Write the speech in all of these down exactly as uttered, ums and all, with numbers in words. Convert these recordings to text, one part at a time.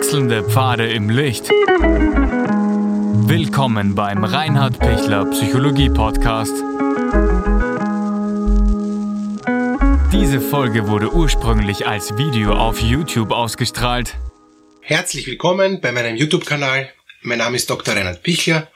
Wechselnde Pfade im Licht. Willkommen beim Reinhard Pichler Psychologie Podcast. Diese Folge wurde ursprünglich als Video auf YouTube ausgestrahlt. Herzlich willkommen bei meinem YouTube-Kanal. Mein Name ist Doktor Reinhard Pichler.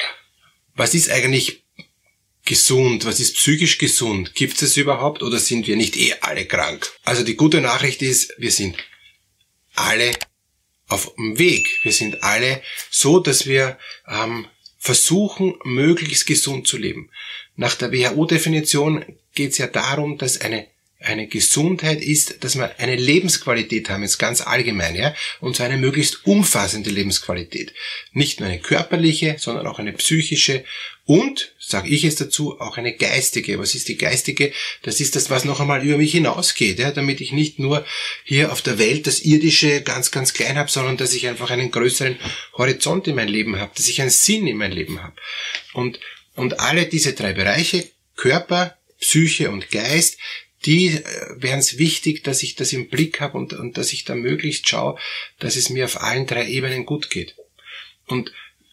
Was ist eigentlich gesund? Was ist psychisch gesund? Gibt es es überhaupt oder sind wir nicht eh alle krank? Also die gute Nachricht ist, wir sind alle auf dem Weg. Wir sind alle so, dass wir ähm, versuchen, möglichst gesund zu leben. Nach der W H O-Definition geht es ja darum, dass eine eine Gesundheit ist, dass wir eine Lebensqualität haben, jetzt ganz allgemein, ja, und zwar eine möglichst umfassende Lebensqualität. Nicht nur eine körperliche, sondern auch eine psychische und, sage ich jetzt dazu, auch eine geistige. Was ist die geistige? Das ist das, was noch einmal über mich hinausgeht, ja, damit ich nicht nur hier auf der Welt das Irdische ganz, ganz klein habe, sondern dass ich einfach einen größeren Horizont in mein Leben habe, dass ich einen Sinn in mein Leben habe. Und, und alle diese drei Bereiche, Körper, Psyche und Geist, die wären es wichtig, dass ich das im Blick habe und, und dass ich da möglichst schaue, dass es mir auf allen drei Ebenen gut geht. Und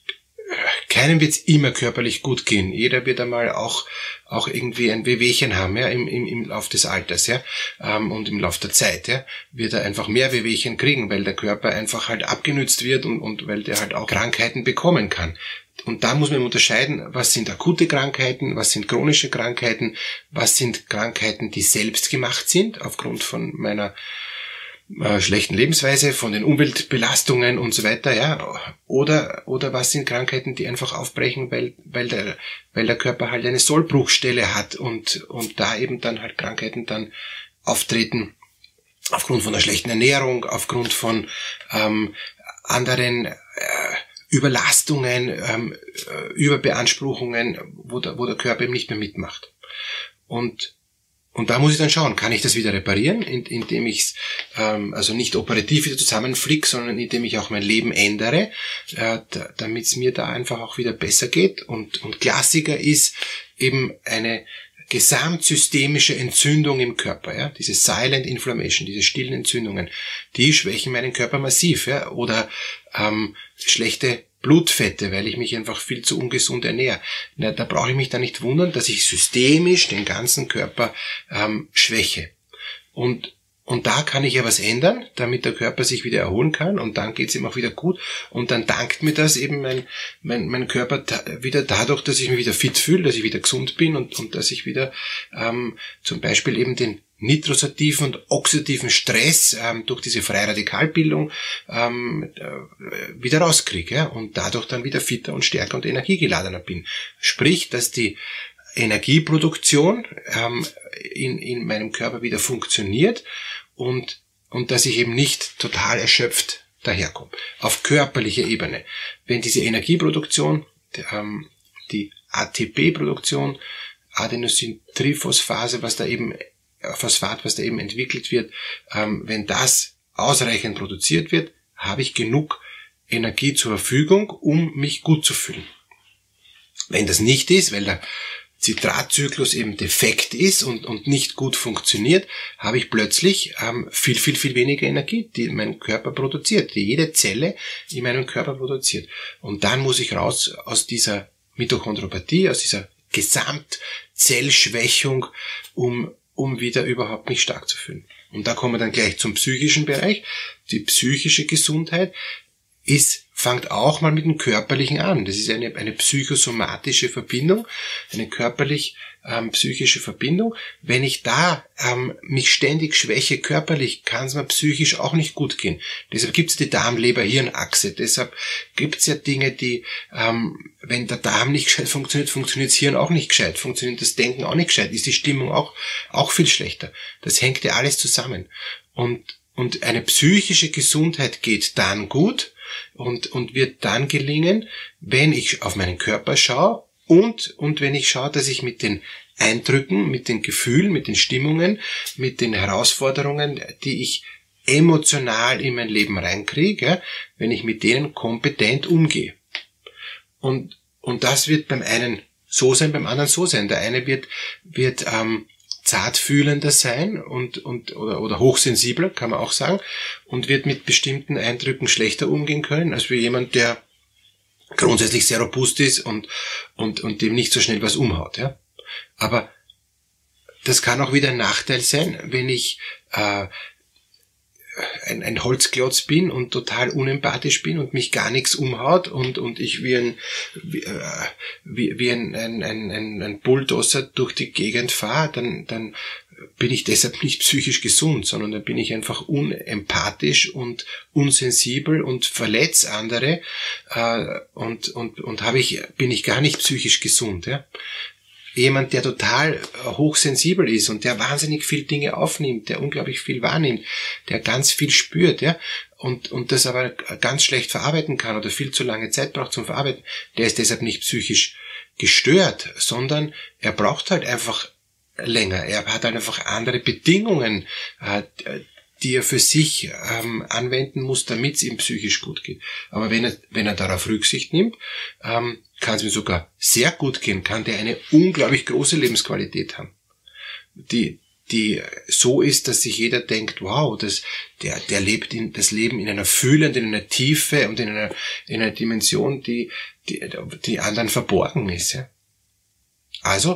keinem wird es immer körperlich gut gehen. Jeder wird einmal auch auch irgendwie ein Wehwehchen haben, ja, im, im, im Lauf des Alters, ja, ähm, und im Lauf der Zeit, ja, wird er einfach mehr Wehwehchen kriegen, weil der Körper einfach halt abgenützt wird und, und weil der halt auch Krankheiten bekommen kann. Und da muss man unterscheiden, was sind akute Krankheiten, was sind chronische Krankheiten, was sind Krankheiten, die selbst gemacht sind, aufgrund von meiner äh, schlechten Lebensweise, von den Umweltbelastungen und so weiter, ja, oder oder was sind Krankheiten, die einfach aufbrechen, weil weil der weil der Körper halt eine Sollbruchstelle hat und und da eben dann halt Krankheiten dann auftreten aufgrund von einer schlechten Ernährung, aufgrund von ähm, anderen äh, Überlastungen, ähm, Überbeanspruchungen, wo der, wo der Körper eben nicht mehr mitmacht. Und und da muss ich dann schauen, kann ich das wieder reparieren, indem ich es ähm, also nicht operativ wieder zusammenflick, sondern indem ich auch mein Leben ändere, äh, damit es mir da einfach auch wieder besser geht. Und, und Klassiker ist eben eine gesamtsystemische Entzündung im Körper, ja, diese Silent Inflammation, diese stillen Entzündungen, die schwächen meinen Körper massiv, ja, oder ähm, schlechte Blutfette, weil ich mich einfach viel zu ungesund ernähre. Na, da brauche ich mich dann nicht wundern, dass ich systemisch den ganzen Körper ähm, schwäche. Und Und da kann ich ja was ändern, damit der Körper sich wieder erholen kann und dann geht's ihm auch wieder gut und dann dankt mir das eben mein mein, mein Körper ta- wieder dadurch, dass ich mich wieder fit fühle, dass ich wieder gesund bin und, und dass ich wieder ähm, zum Beispiel eben den nitrosativen und oxidativen Stress ähm, durch diese Freiradikalbildung ähm, äh, wieder rauskriege, ja, und dadurch dann wieder fitter und stärker und energiegeladener bin. Sprich, dass die Energieproduktion ähm, in, in meinem Körper wieder funktioniert und, und dass ich eben nicht total erschöpft daherkomme. Auf körperlicher Ebene. Wenn diese Energieproduktion, die, ähm, die A T P-Produktion, Adenosintriphosphat, was da eben, äh, Phosphat, was da eben entwickelt wird, ähm, wenn das ausreichend produziert wird, habe ich genug Energie zur Verfügung, um mich gut zu fühlen. Wenn das nicht ist, weil der Zitratzyklus eben defekt ist und, und nicht gut funktioniert, habe ich plötzlich ähm, viel, viel, viel weniger Energie, die mein Körper produziert, die jede Zelle in meinem Körper produziert. Und dann muss ich raus aus dieser Mitochondriopathie, aus dieser Gesamtzellschwächung, um, um wieder überhaupt mich stark zu fühlen. Und da kommen wir dann gleich zum psychischen Bereich. Die psychische Gesundheit ist fangt auch mal mit dem Körperlichen an. Das ist eine, eine psychosomatische Verbindung, eine körperlich-psychische ähm, Verbindung. Wenn ich da ähm, mich ständig schwäche körperlich, kann es mir psychisch auch nicht gut gehen. Deshalb gibt es die Darm-Leber-Hirn-Achse. Deshalb gibt es ja Dinge, die, ähm, wenn der Darm nicht gescheit funktioniert, funktioniert das Hirn auch nicht gescheit, funktioniert das Denken auch nicht gescheit, ist die Stimmung auch, auch viel schlechter. Das hängt ja alles zusammen. Und, und eine psychische Gesundheit geht dann gut, und und wird dann gelingen, wenn ich auf meinen Körper schaue und und wenn ich schaue, dass ich mit den Eindrücken, mit den Gefühlen, mit den Stimmungen, mit den Herausforderungen, die ich emotional in mein Leben reinkriege, ja, wenn ich mit denen kompetent umgehe. Und und das wird beim einen so sein, beim anderen so sein. Der eine wird wird ähm, zartfühlender sein und, und, oder, oder hochsensibler, kann man auch sagen, und wird mit bestimmten Eindrücken schlechter umgehen können, als wie jemand, der grundsätzlich sehr robust ist und, und, und dem nicht so schnell was umhaut, ja. Aber das kann auch wieder ein Nachteil sein, wenn ich, äh, Ein, ein Holzklotz bin und total unempathisch bin und mich gar nichts umhaut und, und ich wie ein, wie, äh, wie, wie ein, ein, ein, ein Bulldozer durch die Gegend fahre, dann, dann bin ich deshalb nicht psychisch gesund, sondern dann bin ich einfach unempathisch und unsensibel und verletze andere, äh, und, und, und habe ich, bin ich gar nicht psychisch gesund, ja. Jemand, der total hochsensibel ist und der wahnsinnig viel Dinge aufnimmt, der unglaublich viel wahrnimmt, der ganz viel spürt, ja, und, und das aber ganz schlecht verarbeiten kann oder viel zu lange Zeit braucht zum Verarbeiten, der ist deshalb nicht psychisch gestört, sondern er braucht halt einfach länger. Er hat halt einfach andere Bedingungen, die er für sich ähm, anwenden muss, damit es ihm psychisch gut geht. Aber wenn er, wenn er darauf Rücksicht nimmt, ähm, kann es ihm sogar sehr gut gehen, kann der eine unglaublich große Lebensqualität haben, die die so ist, dass sich jeder denkt, wow, das, der, der lebt in, das Leben in einer Fülle und in einer Tiefe und in einer, in einer Dimension, die, die, die anderen verborgen ist, ja. Also,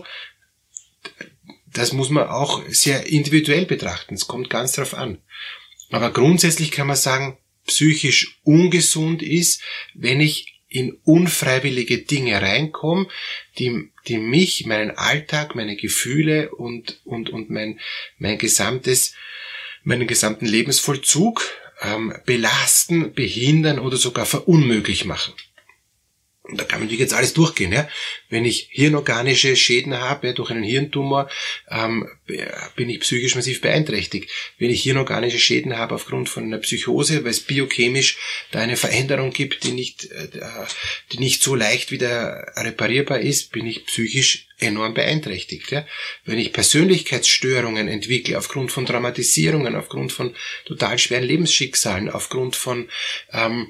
das muss man auch sehr individuell betrachten. Es kommt ganz drauf an. Aber grundsätzlich kann man sagen, psychisch ungesund ist, wenn ich in unfreiwillige Dinge reinkomme, die, die mich, meinen Alltag, meine Gefühle und, und, und mein, mein gesamtes, meinen gesamten Lebensvollzug ähm, belasten, behindern oder sogar verunmöglich machen. Und da kann man jetzt alles durchgehen, ja. Wenn ich hirnorganische Schäden habe, ja, durch einen Hirntumor, ähm, bin ich psychisch massiv beeinträchtigt. Wenn ich hirnorganische Schäden habe aufgrund von einer Psychose, weil es biochemisch da eine Veränderung gibt, die nicht, äh, die nicht so leicht wieder reparierbar ist, bin ich psychisch enorm beeinträchtigt, ja. Wenn ich Persönlichkeitsstörungen entwickle aufgrund von Traumatisierungen, aufgrund von total schweren Lebensschicksalen, aufgrund von ähm,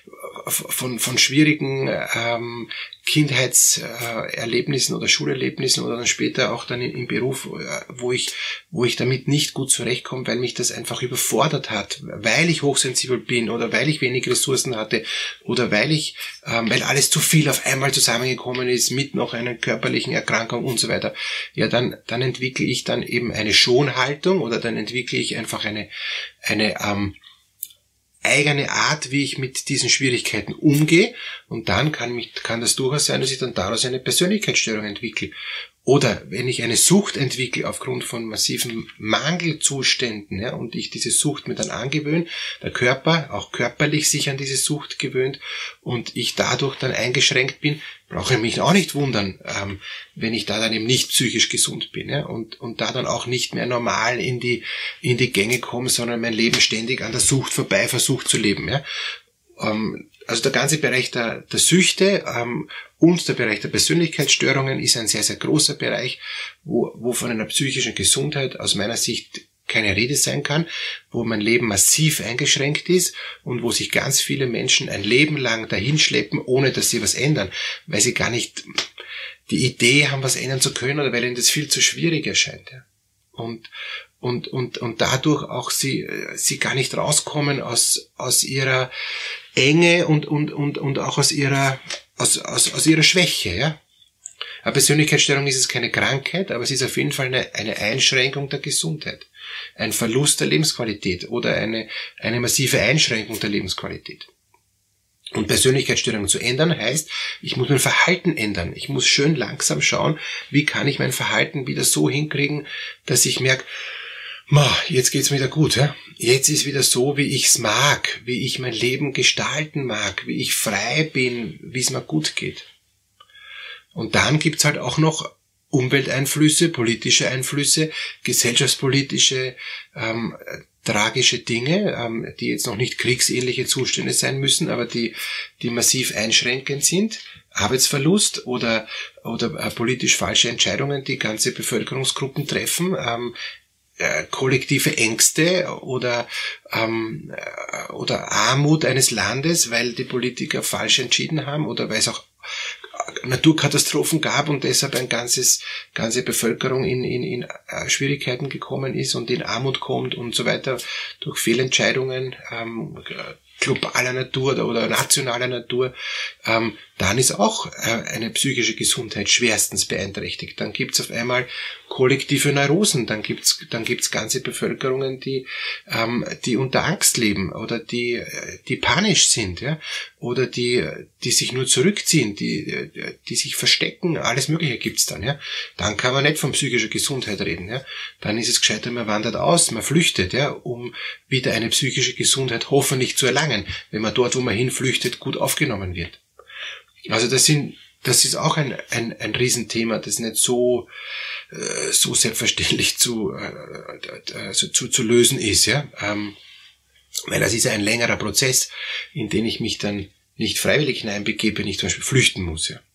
von von schwierigen ähm, Kindheitserlebnissen oder Schulerlebnissen oder dann später auch dann im Beruf, wo ich wo ich damit nicht gut zurechtkomme, weil mich das einfach überfordert hat, weil ich hochsensibel bin oder weil ich wenig Ressourcen hatte oder weil ich ähm, weil alles zu viel auf einmal zusammengekommen ist mit noch einer körperlichen Erkrankung und so weiter. Ja, dann dann entwickle ich dann eben eine Schonhaltung oder dann entwickle ich einfach eine eine ähm, eigene Art, wie ich mit diesen Schwierigkeiten umgehe, und dann kann mich, kann das durchaus sein, dass ich dann daraus eine Persönlichkeitsstörung entwickle. Oder wenn ich eine Sucht entwickle aufgrund von massiven Mangelzuständen, ja, und ich diese Sucht mir dann angewöhne, der Körper auch körperlich sich an diese Sucht gewöhnt und ich dadurch dann eingeschränkt bin, brauche ich mich auch nicht wundern, ähm, wenn ich da dann eben nicht psychisch gesund bin, ja, und und da dann auch nicht mehr normal in die in die Gänge komme, sondern mein Leben ständig an der Sucht vorbei versucht zu leben, ja. Ähm, also der ganze Bereich der, der Süchte ähm, und der Bereich der Persönlichkeitsstörungen ist ein sehr, sehr großer Bereich, wo, wo von einer psychischen Gesundheit aus meiner Sicht keine Rede sein kann, wo mein Leben massiv eingeschränkt ist und wo sich ganz viele Menschen ein Leben lang dahinschleppen, ohne dass sie was ändern, weil sie gar nicht die Idee haben, was ändern zu können oder weil ihnen das viel zu schwierig erscheint. Ja. Und und und und dadurch auch sie sie gar nicht rauskommen aus aus ihrer Enge und und und und auch aus ihrer aus aus aus ihrer Schwäche, ja. Eine Persönlichkeitsstörung ist es keine Krankheit, aber es ist auf jeden Fall eine eine Einschränkung der Gesundheit, ein Verlust der Lebensqualität oder eine eine massive Einschränkung der Lebensqualität. Und Persönlichkeitsstörungen zu ändern heißt, ich muss mein Verhalten ändern. Ich muss schön langsam schauen, wie kann ich mein Verhalten wieder so hinkriegen, dass ich merke, jetzt geht's mir wieder gut, ja? Jetzt ist wieder so, wie ich's mag, wie ich mein Leben gestalten mag, wie ich frei bin, wie es mir gut geht. Und dann gibt's halt auch noch Umwelteinflüsse, politische Einflüsse, gesellschaftspolitische, ähm, tragische Dinge, ähm, die jetzt noch nicht kriegsähnliche Zustände sein müssen, aber die, die massiv einschränkend sind. Arbeitsverlust oder, oder äh, politisch falsche Entscheidungen, die ganze Bevölkerungsgruppen treffen, ähm, äh, kollektive Ängste oder, ähm, äh, oder Armut eines Landes, weil die Politiker falsch entschieden haben oder weil es auch Naturkatastrophen gab und deshalb ein ganzes, ganze Bevölkerung in, in, in Schwierigkeiten gekommen ist und in Armut kommt und so weiter durch Fehlentscheidungen, ähm, globaler Natur oder, oder nationaler Natur, ähm, dann ist auch äh, eine psychische Gesundheit schwerstens beeinträchtigt. Dann gibt's auf einmal kollektive Neurosen, dann gibt's dann gibt's ganze Bevölkerungen, die ähm, die unter Angst leben oder die die panisch sind, ja, oder die die sich nur zurückziehen, die die sich verstecken, alles Mögliche gibt's dann, ja. Dann kann man nicht von psychischer Gesundheit reden, ja. Dann ist es gescheiter, man wandert aus, man flüchtet, ja, um wieder eine psychische Gesundheit hoffentlich zu erlangen, wenn man dort, wo man hinflüchtet, gut aufgenommen wird. Also das sind, das ist auch ein ein, ein Riesenthema, das nicht so äh, so selbstverständlich zu, äh, also zu zu lösen ist, ja, ähm, weil das ist ja ein längerer Prozess, in den ich mich dann nicht freiwillig hineinbegebe, wenn ich zum Beispiel flüchten muss, ja.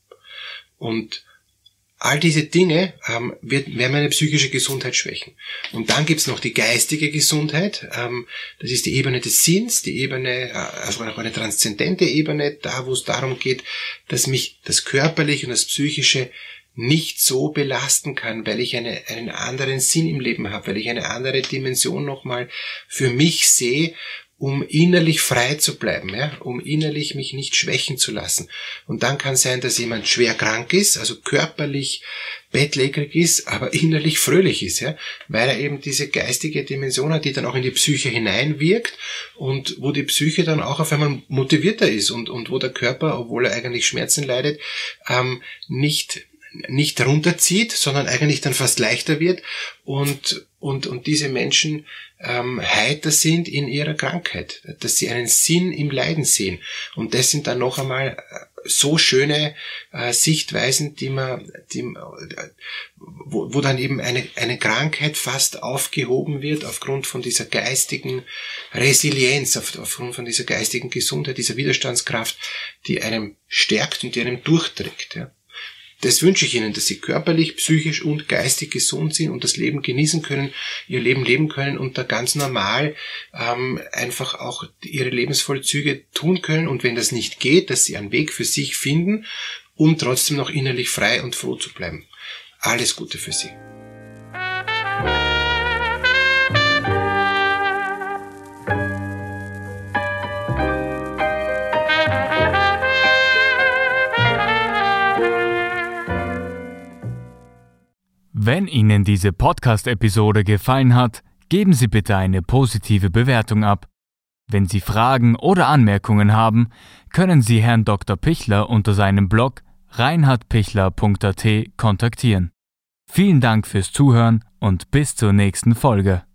Und all diese Dinge ähm, wird, werden meine psychische Gesundheit schwächen. Und dann gibt's noch die geistige Gesundheit. Ähm, das ist die Ebene des Sinns, die Ebene, äh, also auch eine transzendente Ebene, da wo es darum geht, dass mich das Körperliche und das Psychische nicht so belasten kann, weil ich eine, einen anderen Sinn im Leben habe, weil ich eine andere Dimension nochmal für mich sehe, um innerlich frei zu bleiben, ja, um innerlich mich nicht schwächen zu lassen. Und dann kann sein, dass jemand schwer krank ist, also körperlich bettlägerig ist, aber innerlich fröhlich ist, ja, weil er eben diese geistige Dimension hat, die dann auch in die Psyche hineinwirkt und wo die Psyche dann auch auf einmal motivierter ist und, und wo der Körper, obwohl er eigentlich Schmerzen leidet, ähm, nicht nicht runterzieht, sondern eigentlich dann fast leichter wird und und und diese Menschen ähm, heiter sind in ihrer Krankheit, dass sie einen Sinn im Leiden sehen. Und das sind dann noch einmal so schöne äh, Sichtweisen, die man, die, äh, wo, wo dann eben eine eine Krankheit fast aufgehoben wird aufgrund von dieser geistigen Resilienz, auf, aufgrund von dieser geistigen Gesundheit, dieser Widerstandskraft, die einem stärkt und die einem durchträgt, ja. Das wünsche ich Ihnen, dass Sie körperlich, psychisch und geistig gesund sind und das Leben genießen können, Ihr Leben leben können und da ganz normal ähm, einfach auch Ihre Lebensvollzüge tun können. Und wenn das nicht geht, dass Sie einen Weg für sich finden, um trotzdem noch innerlich frei und froh zu bleiben. Alles Gute für Sie. Wenn Ihnen diese Podcast-Episode gefallen hat, geben Sie bitte eine positive Bewertung ab. Wenn Sie Fragen oder Anmerkungen haben, können Sie Herrn Doktor Pichler unter seinem Blog reinhard pichler punkt a t kontaktieren. Vielen Dank fürs Zuhören und bis zur nächsten Folge.